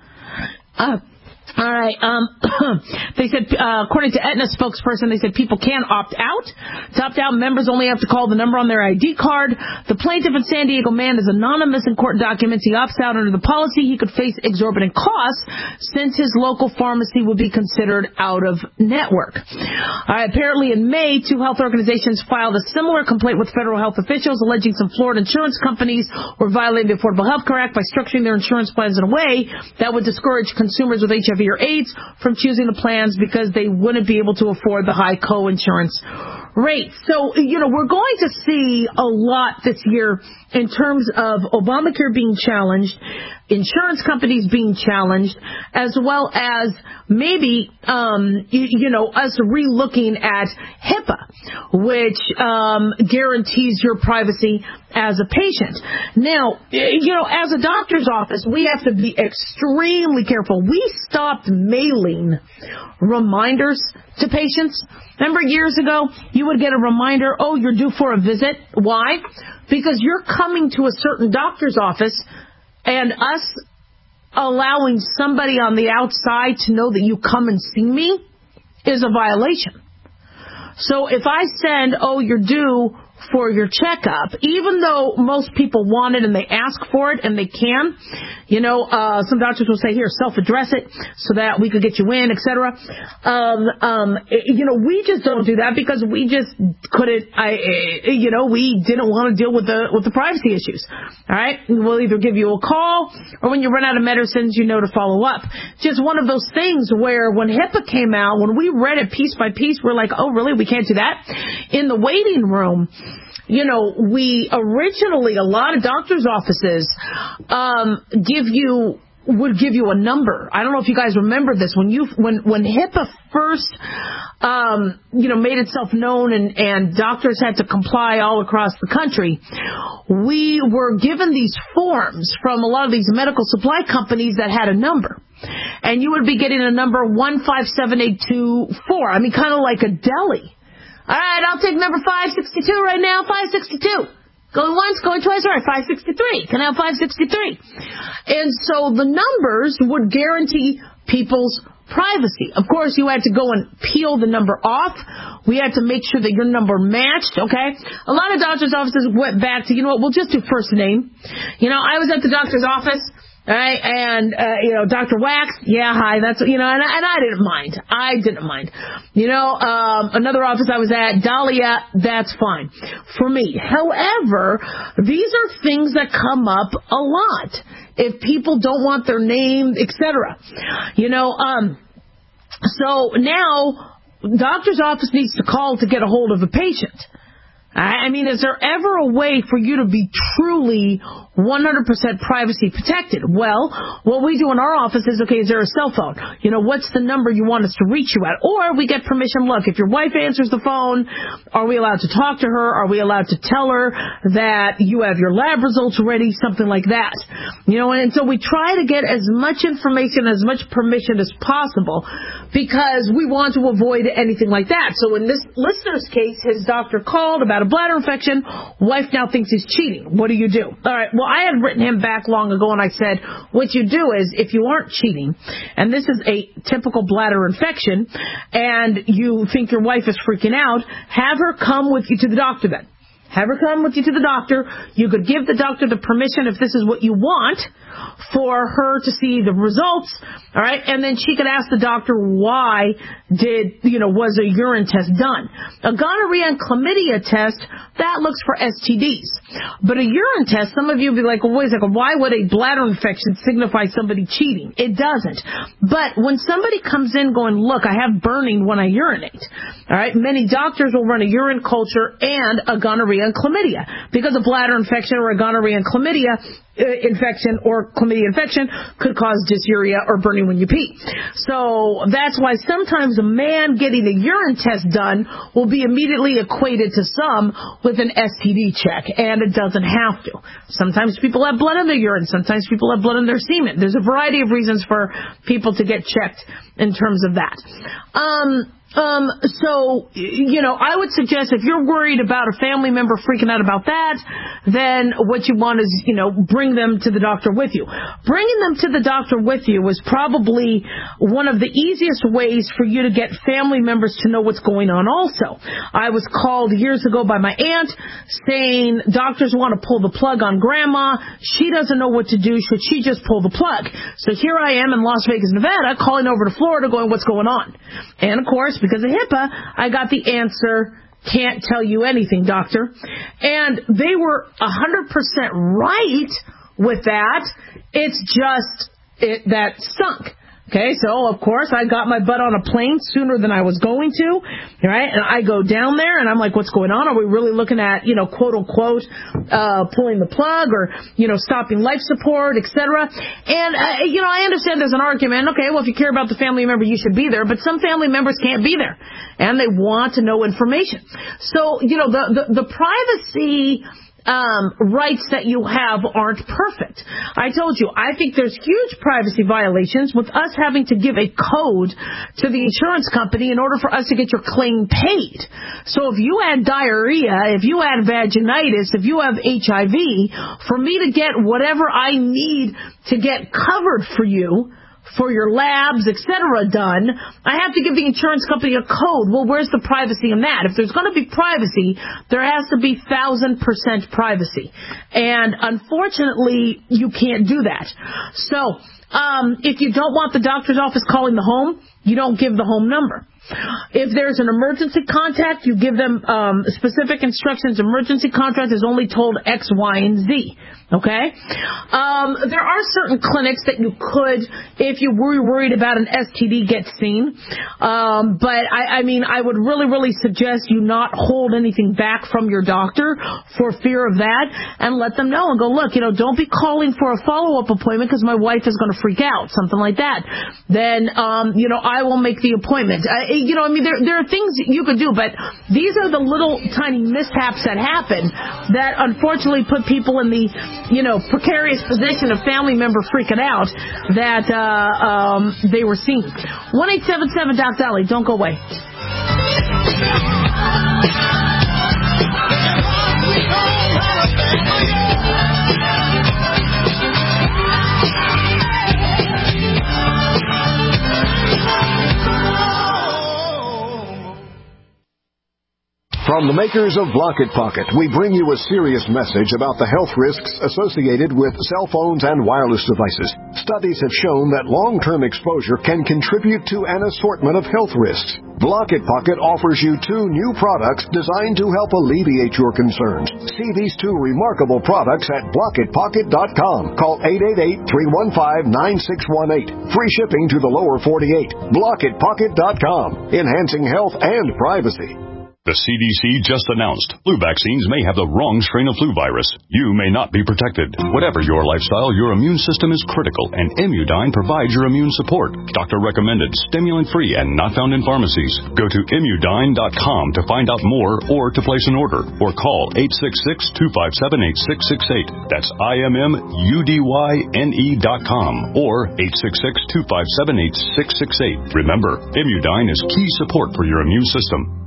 All right. They said, according to Aetna spokesperson, they said people can opt out. To opt out, members only have to call the number on their ID card. The plaintiff in San Diego man is anonymous in court documents. He opts out under the policy. He could face exorbitant costs since his local pharmacy would be considered out of network. Apparently in May, 2 health organizations filed a similar complaint with federal health officials alleging some Florida insurance companies were violating the Affordable Health Care Act by structuring their insurance plans in a way that would discourage consumers with HIV or AIDS from choosing the plans because they wouldn't be able to afford the high co-insurance rate. So, we're going to see a lot this year in terms of Obamacare being challenged, insurance companies being challenged, as well as maybe, us re-looking at HIPAA, which guarantees your privacy as a patient. Now, as a doctor's office, we have to be extremely careful. We stopped mailing reminders to patients. Remember years ago, you would get a reminder, oh, you're due for a visit. Why? Because you're coming to a certain doctor's office and us allowing somebody on the outside to know that you come and see me is a violation. So if I send, oh, you're due for your checkup, even though most people want it and they ask for it and they can, some doctors will say, here, self-address it so that we could get you in, etc. We just don't do that because we just couldn't, we didn't want to deal with the privacy issues. All right. We'll either give you a call or when you run out of medicines, to follow up. Just one of those things where when HIPAA came out, when we read it piece by piece, we're like, oh, really? We can't do that? In the waiting room, we originally, a lot of doctors' offices would give you a number. I don't know if you guys remember this. When HIPAA first, made itself known and doctors had to comply all across the country, we were given these forms from a lot of these medical supply companies that had a number. And you would be getting a number 157824. I mean, kind of like a deli. All right, I'll take number 562 right now, 562. Going once, going twice, all right, 563. Can I have 563? And so the numbers would guarantee people's privacy. Of course, you had to go and peel the number off. We had to make sure that your number matched, okay? A lot of doctors' offices went back to, we'll just do first name. I was at the doctor's office. All right, and, Dr. Wax, yeah, hi, that's, and I didn't mind. Another office I was at, Dahlia, that's fine for me. However, these are things that come up a lot if people don't want their name, etc. So now, doctor's office needs to call to get a hold of a patient. I mean, is there ever a way for you to be truly 100% privacy protected? Well, what we do in our office is, okay, is there a cell phone? You know, what's the number you want us to reach you at? Or we get permission. Look, if your wife answers the phone, are we allowed to talk to her? Are we allowed to tell her that you have your lab results ready? Something like that. You know, and so we try to get as much information, as much permission as possible, because we want to avoid anything like that. So in this listener's case, his doctor called about a bladder infection. Wife now thinks he's cheating. What do you do? All right, well, I had written him back long ago, and I said, what you do is, if you aren't cheating, and this is a typical bladder infection, and you think your wife is freaking out, have her come with you to the doctor then. Have her come with you to the doctor. You could give the doctor the permission, if this is what you want, for her to see the results, all right? And then she could ask the doctor, why was a urine test done? A gonorrhea and chlamydia test, that looks for STDs. But a urine test, some of you will be like, well, wait a second, why would a bladder infection signify somebody cheating? It doesn't. But when somebody comes in going, look, I have burning when I urinate, all right? Many doctors will run a urine culture and a gonorrhea and chlamydia, because a bladder infection or a gonorrhea and chlamydia infection or chlamydia infection could cause dysuria or burning when you pee. So that's why sometimes a man getting a urine test done will be immediately equated to some with an STD check, and it doesn't have to. Sometimes people have blood in their urine. Sometimes people have blood in their semen. There's a variety of reasons for people to get checked in terms of that. So, I would suggest if you're worried about a family member freaking out about that, then what you want is, bring them to the doctor with you. Bringing them to the doctor with you is probably one of the easiest ways for you to get family members to know what's going on also. I was called years ago by my aunt saying doctors want to pull the plug on grandma. She doesn't know what to do. Should she just pull the plug? So here I am in Las Vegas, Nevada, calling over to Florida going, what's going on? And of course, because of HIPAA, I got the answer, can't tell you anything, doctor. And they were 100% right with that. It's just that stunk. Okay, so of course I got my butt on a plane sooner than I was going to, right? And I go down there and I'm like, what's going on? Are we really looking at, quote unquote, pulling the plug or, stopping life support, etc.? And, I understand there's an argument. Okay, well, if you care about the family member, you should be there. But some family members can't be there and they want to know information. So, the privacy rights that you have aren't perfect. I told you, I think there's huge privacy violations with us having to give a code to the insurance company in order for us to get your claim paid. So if you had diarrhea, if you had vaginitis, if you have HIV, for me to get whatever I need to get covered for you, for your labs, etc. done, I have to give the insurance company a code. Well, where's the privacy in that? If there's going to be privacy, there has to be 1,000% privacy. And unfortunately, you can't do that. So, if you don't want the doctor's office calling the home, you don't give the home number. If there's an emergency contact, you give them specific instructions. Emergency contact is only told X, Y, and Z. Okay? There are certain clinics that you could, if you were worried about an STD, get seen. But I would really suggest you not hold anything back from your doctor for fear of that, and let them know and go, look, don't be calling for a follow-up appointment because my wife is going to freak out, something like that. Then, I will make the appointment. There are things you could do, but these are the little tiny mishaps that happen that unfortunately put people in the, precarious position of family member freaking out that they were seen. 1-877-DOC-DOLLY. Don't go away. From the makers of Block-It Pocket, we bring you a serious message about the health risks associated with cell phones and wireless devices. Studies have shown that long-term exposure can contribute to an assortment of health risks. Block-It Pocket offers you 2 new products designed to help alleviate your concerns. See these 2 remarkable products at blockitpocket.com. Call 888-315-9618. Free shipping to the lower 48. Blockitpocket.com. Enhancing health and privacy. The CDC just announced flu vaccines may have the wrong strain of flu virus. You may not be protected. Whatever your lifestyle, your immune system is critical, and Immudyne provides your immune support. Doctor recommended, stimulant-free, and not found in pharmacies. Go to Immudyne.com to find out more or to place an order, or call 866-257-8668. That's IMMUDYNE.com or 866-257-8668. Remember, Immudyne is key support for your immune system.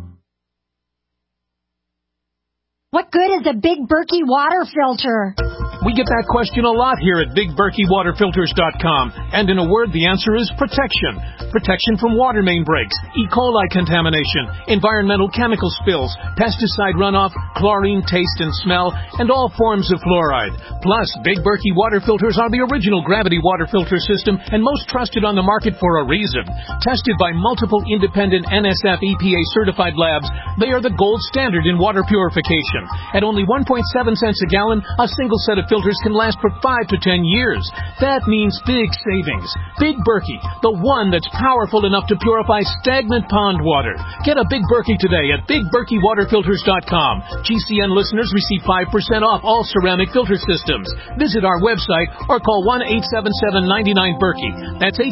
What good is a Big Berkey water filter? We get that question a lot here at BigBerkeyWaterFilters.com. And in a word, the answer is protection. Protection from water main breaks, E. coli contamination, environmental chemical spills, pesticide runoff, chlorine taste and smell, and all forms of fluoride. Plus, Big Berkey water filters are the original gravity water filter system and most trusted on the market for a reason. Tested by multiple independent NSF EPA certified labs, they are the gold standard in water purification. At only 1.7 cents a gallon, a single set of filters can last for 5 to 10 years. That means big savings. Big Berkey, the one that's powerful enough to purify stagnant pond water. Get a Big Berkey today at BigBerkeyWaterFilters.com. GCN listeners receive 5% off all ceramic filter systems. Visit our website or call 1-877-99-BERKEY. That's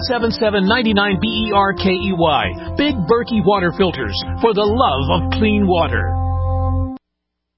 877-99-BERKEY. Big Berkey Water Filters, for the love of clean water.